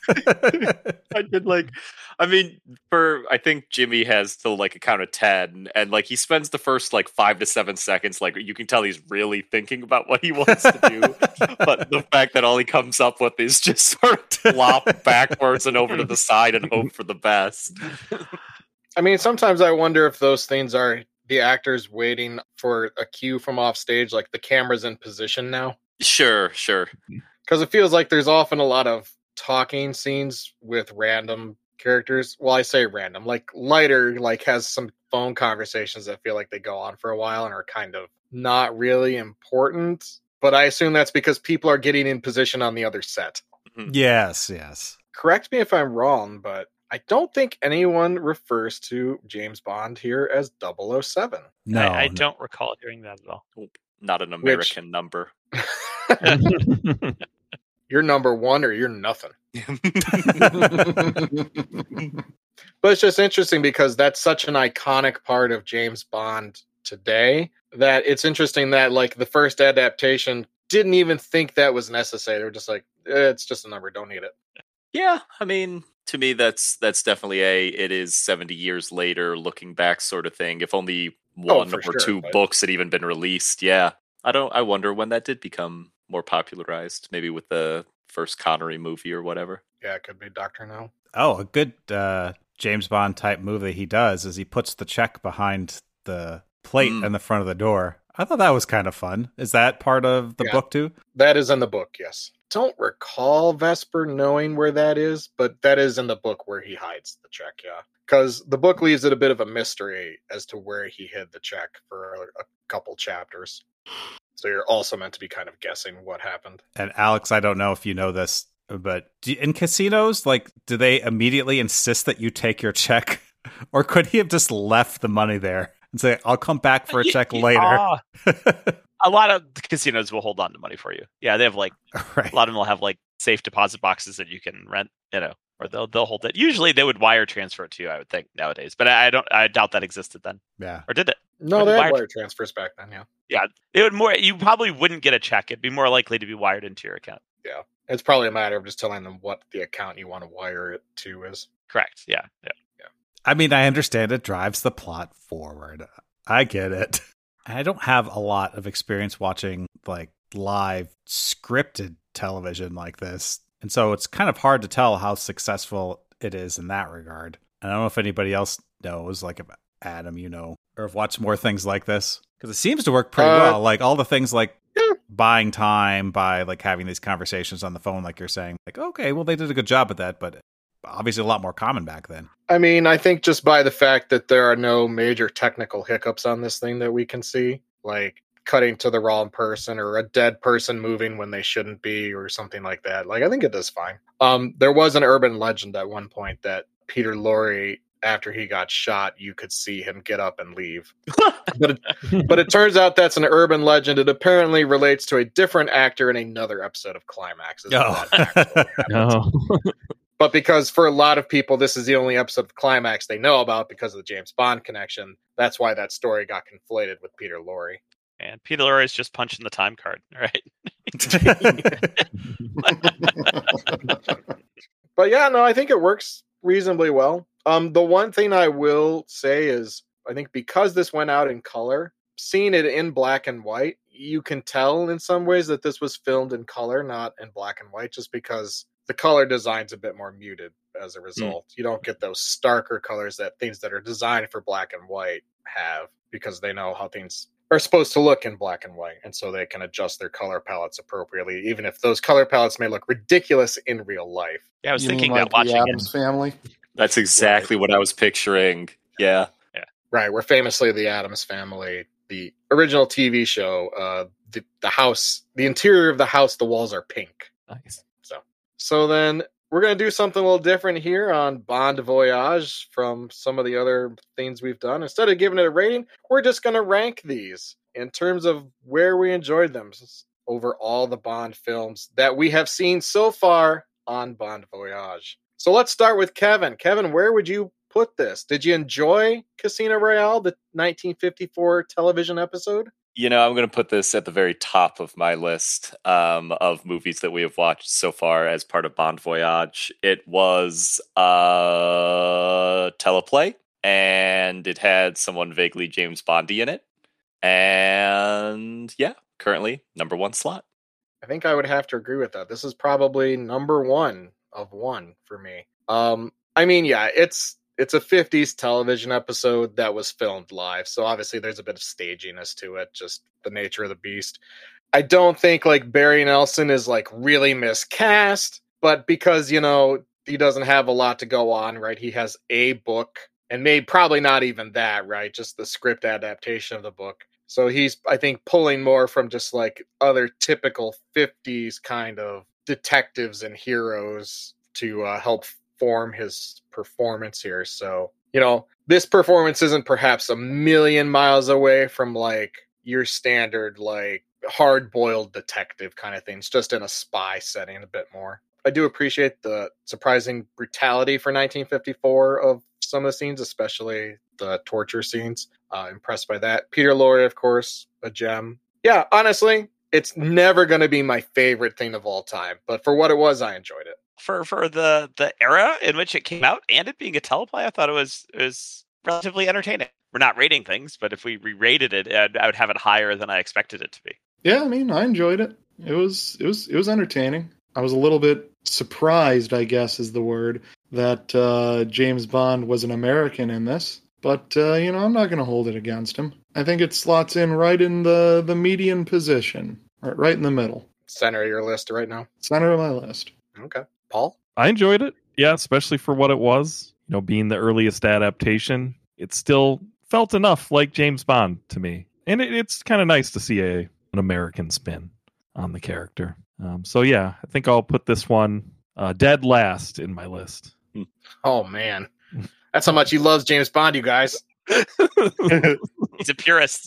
Speaker 5: I think Jimmy has till like a count of 10, and like he spends the first like 5 to 7 seconds, like you can tell he's really thinking about what he wants to do. But the fact that all he comes up with is just sort of flop backwards and over to the side and hope for the best.
Speaker 1: I mean, sometimes I wonder if those things are the actors waiting for a cue from off stage, like the camera's in position now.
Speaker 5: Sure.
Speaker 1: Because it feels like there's often a lot of talking scenes with random characters. Well, I say random, like Leiter, like has some phone conversations that feel like they go on for a while and are kind of not really important. But I assume that's because people are getting in position on the other set.
Speaker 2: Yes.
Speaker 1: Correct me if I'm wrong, but I don't think anyone refers to James Bond here as 007.
Speaker 2: No,
Speaker 6: I don't recall hearing that at all.
Speaker 5: Not an American number.
Speaker 1: You're number one or you're nothing. But it's just interesting because that's such an iconic part of James Bond today that it's interesting that like the first adaptation didn't even think that was necessary. They were just like, it's just a number, don't need it.
Speaker 5: Yeah, I mean, to me, that's definitely it is 70 years later, looking back sort of thing. If only one or two books had even been released, yeah. I wonder when that did become more popularized, maybe with the first Connery movie or whatever.
Speaker 1: Yeah, it could be Dr. No.
Speaker 2: Oh, a good James Bond type move that he does is he puts the check behind the plate in the front of the door. I thought that was kind of fun. Is that part of the book too?
Speaker 1: That is in the book, yes. Don't recall Vesper knowing where that is, but that is in the book where he hides the check, yeah. Because the book leaves it a bit of a mystery as to where he hid the check for a couple chapters. So you're also meant to be kind of guessing what happened.
Speaker 2: And Alex, I don't know if you know this, but in casinos, like, do they immediately insist that you take your check? Or could he have just left the money there and say, I'll come back for a check later?
Speaker 6: A lot of casinos will hold on to money for you. Yeah, they have like
Speaker 2: right.
Speaker 6: A lot of them will have like safe deposit boxes that you can rent, or they'll hold it. Usually they would wire transfer it to you, I would think, nowadays. But I doubt that existed then.
Speaker 2: Yeah.
Speaker 6: Or did it?
Speaker 1: No, they had wire transfers back then, yeah.
Speaker 6: Yeah. It would more you probably wouldn't get a check. It'd be more likely to be wired into your account.
Speaker 1: Yeah. It's probably a matter of just telling them what the account you want to wire it to is.
Speaker 6: Correct. Yeah.
Speaker 2: I mean, I understand it drives the plot forward. I get it. I don't have a lot of experience watching like live scripted television like this. And so it's kind of hard to tell how successful it is in that regard. And I don't know if anybody else knows, like if Adam, or have watched more things like this. Because it seems to work pretty well. Like all the things like buying time by like having these conversations on the phone, like you're saying, like, okay, well, they did a good job at that, but obviously a lot more common back then.
Speaker 1: I mean, I think just by the fact that there are no major technical hiccups on this thing that we can see, like cutting to the wrong person or a dead person moving when they shouldn't be or something like that. Like, I think it does fine. There was an urban legend at one point that Peter Lorre, after he got shot, you could see him get up and leave. But it turns out that's an urban legend. It apparently relates to a different actor in another episode of Climax. But because for a lot of people, this is the only episode of Climax they know about because of the James Bond connection, that's why that story got conflated with Peter Lorre.
Speaker 6: And Peter Lorre is just punching the time card, right?
Speaker 1: But yeah, no, I think it works reasonably well. The one thing I will say is, I think because this went out in color, seeing it in black and white, you can tell in some ways that this was filmed in color, not in black and white, just because the color design's a bit more muted as a result. You don't get those starker colors that things that are designed for black and white have, because they know how things are supposed to look in black and white, and so they can adjust their color palettes appropriately, even if those color palettes may look ridiculous in real life.
Speaker 6: Yeah, I was thinking
Speaker 3: like
Speaker 6: that watching
Speaker 3: the Addams Family.
Speaker 5: That's exactly what I was picturing. Yeah.
Speaker 1: Right, we're famously the Addams Family. The original TV show, the house, the interior of the house, the walls are pink.
Speaker 6: Nice.
Speaker 1: So So then we're going to do something a little different here on Bon Voyage from some of the other things we've done. Instead of giving it a rating, we're just going to rank these in terms of where we enjoyed them over all the Bond films that we have seen so far on Bon Voyage. So let's start with Kevin. Kevin, where would you put this? Did you enjoy Casino Royale, the 1954 television episode?
Speaker 5: I'm going to put this at the very top of my list of movies that we have watched so far as part of Bon Voyage. It was a teleplay, and it had someone vaguely James Bondy in it. And yeah, currently number one slot.
Speaker 1: I think I would have to agree with that. This is probably number one of one for me. It's a 50s television episode that was filmed live. So obviously there's a bit of staginess to it, just the nature of the beast. I don't think like Barry Nelson is like really miscast, but because, he doesn't have a lot to go on, right? He has a book and maybe probably not even that, right? Just the script adaptation of the book. So he's, I think, pulling more from just like other typical 50s kind of detectives and heroes to help form his performance here. So, this performance isn't perhaps a million miles away from like your standard, like hard-boiled detective kind of things, just in a spy setting a bit more. I do appreciate the surprising brutality for 1954 of some of the scenes, especially the torture scenes. Impressed by that. Peter Lorre, of course, a gem. Yeah, honestly, it's never going to be my favorite thing of all time, but for what it was, I enjoyed it.
Speaker 6: For the era in which it came out and it being a teleplay, I thought it was relatively entertaining. We're not rating things, but if we re-rated it, I would have it higher than I expected it to be.
Speaker 3: Yeah, I enjoyed it. It was entertaining. I was a little bit surprised, I guess is the word, that James Bond was an American in this. But, I'm not going to hold it against him. I think it slots in right in the median position, right in the middle.
Speaker 1: Center of your list right now?
Speaker 3: Center of my list.
Speaker 1: Okay. Paul?
Speaker 4: I enjoyed it. Yeah, especially for what it was. Being the earliest adaptation, it still felt enough like James Bond to me. And it's kind of nice to see an American spin on the character. So yeah, I think I'll put this one dead last in my list.
Speaker 1: Oh, man. That's how much he loves James Bond, you guys.
Speaker 6: He's a purist.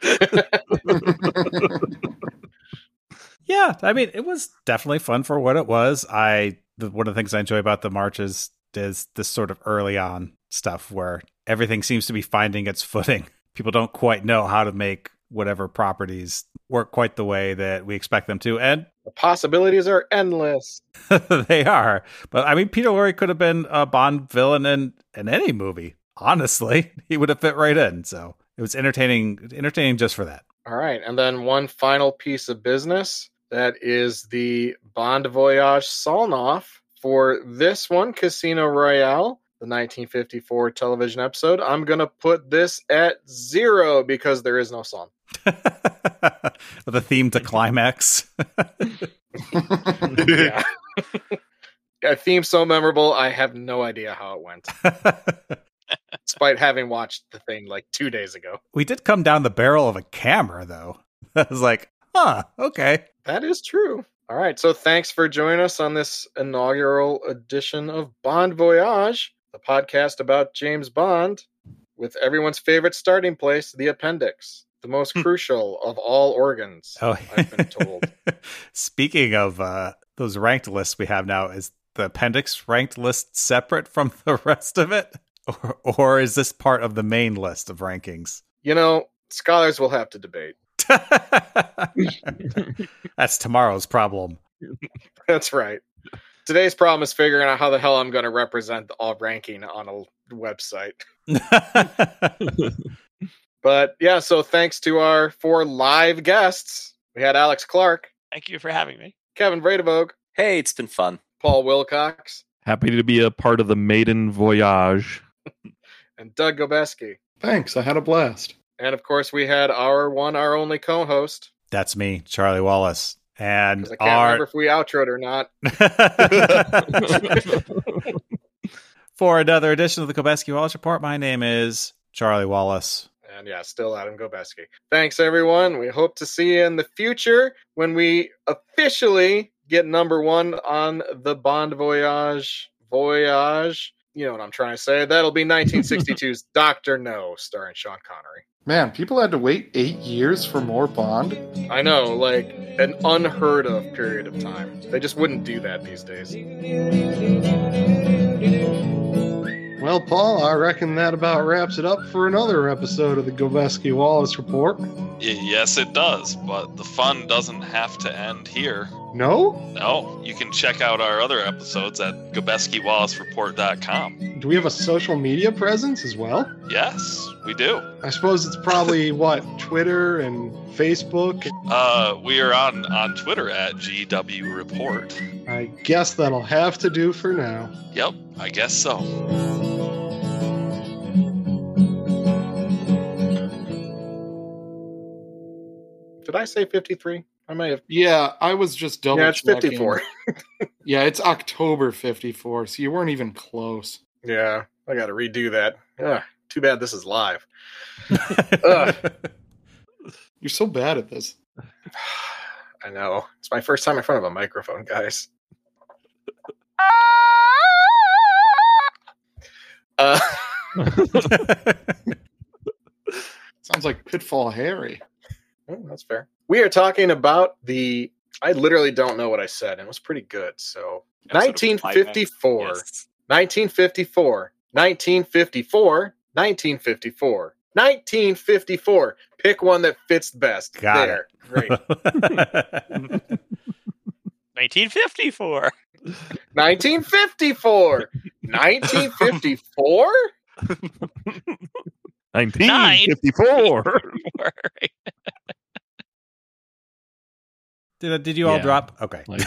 Speaker 2: Yeah, it was definitely fun for what it was. One of the things I enjoy about the marches is this sort of early on stuff where everything seems to be finding its footing. People don't quite know how to make whatever properties work quite the way that we expect them to, and
Speaker 1: the possibilities are endless.
Speaker 2: They are. But Peter Lorre could have been a Bond villain in any movie. Honestly, he would have fit right in. So it was entertaining just for that.
Speaker 1: All right, and then one final piece of business. That is the Bond Voyage Solnoff for this one, Casino Royale, the 1954 television episode. I'm going to put this at 0 because there is no song.
Speaker 2: The theme to climax.
Speaker 1: Yeah. A theme so memorable, I have no idea how it went. Despite having watched the thing like 2 days ago.
Speaker 2: We did come down the barrel of a camera, though. I was like, okay.
Speaker 1: That is true. All right, so thanks for joining us on this inaugural edition of Bond Voyage, the podcast about James Bond, with everyone's favorite starting place, the appendix, the most crucial of all organs, I've been told.
Speaker 2: Speaking of those ranked lists we have now, is the appendix ranked list separate from the rest of it? Or is this part of the main list of rankings?
Speaker 1: Scholars will have to debate.
Speaker 2: That's tomorrow's problem.
Speaker 1: That's right. Today's problem is figuring out how the hell I'm going to represent all ranking on a website. But yeah, so thanks to our 4 live guests. We had Alex Clark.
Speaker 6: Thank you for having me.
Speaker 1: Kevin Vredevoog.
Speaker 5: Hey, it's been fun.
Speaker 1: Paul Wilcox.
Speaker 4: Happy to be a part of the maiden voyage.
Speaker 1: And Doug Gobeski.
Speaker 3: Thanks, I had a blast.
Speaker 1: And of course, we had our only co-host.
Speaker 2: That's me, Charlie Wallace. And
Speaker 1: I can't remember if we outroed or not.
Speaker 2: For another edition of the Gobeski Wallace Report, my name is Charlie Wallace.
Speaker 1: And yeah, still Adam Gobeski. Thanks, everyone. We hope to see you in the future when we officially get number 1 on the Bond Voyage. You know what I'm trying to say. That'll be 1962's Dr. No, starring Sean Connery.
Speaker 3: Man, people had to wait 8 years for more Bond.
Speaker 1: I know, like an unheard of period of time. They just wouldn't do that these days.
Speaker 3: Well, Paul, I reckon that about wraps it up for another episode of the Gobeski-Wallace Report.
Speaker 7: Yes, it does, but the fun doesn't have to end here.
Speaker 3: No?
Speaker 7: No, you can check out our other episodes at GobeskiWallaceReport.com.
Speaker 3: Do we have a social media presence as well?
Speaker 7: Yes, we do.
Speaker 3: I suppose it's probably, Twitter and Facebook?
Speaker 7: We are on Twitter at GW Report.
Speaker 3: I guess that'll have to do for now.
Speaker 7: Yep, I guess so.
Speaker 1: Did I say 53? I may have.
Speaker 3: Yeah, I was just double
Speaker 1: Yeah, it's
Speaker 3: checking.
Speaker 1: 54.
Speaker 3: Yeah, it's October 54, so you weren't even close.
Speaker 1: Yeah, I got to redo that. Ugh, too bad this is live. Ugh.
Speaker 3: You're so bad at this.
Speaker 1: I know. It's my first time in front of a microphone, guys.
Speaker 3: Sounds like Pitfall Harry.
Speaker 1: Oh, that's fair. We are talking about I literally don't know what I said, and it was pretty good. So,
Speaker 5: Episode of
Speaker 1: 1954.
Speaker 5: Yes.
Speaker 1: 1954. 1954. 1954. 1954. Pick one that fits best.
Speaker 2: Got
Speaker 1: there. Great.
Speaker 6: 1954.
Speaker 1: 1954. 1954?
Speaker 4: 1954.
Speaker 2: Did you all
Speaker 4: Yeah.
Speaker 2: drop? Okay.
Speaker 4: No,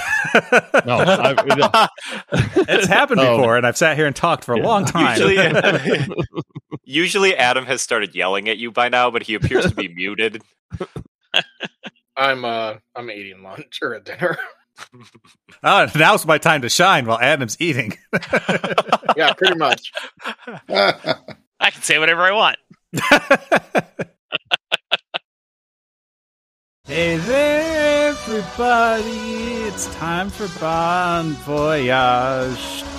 Speaker 2: It's happened before, and I've sat here and talked for a long time.
Speaker 5: Usually Adam has started yelling at you by now, but he appears to be muted.
Speaker 1: I'm eating lunch or a dinner.
Speaker 2: Oh, now's my time to shine while Adam's eating.
Speaker 1: Yeah, pretty much.
Speaker 6: I can say whatever I want.
Speaker 2: Hey there, everybody. It's time for Bon Voyage.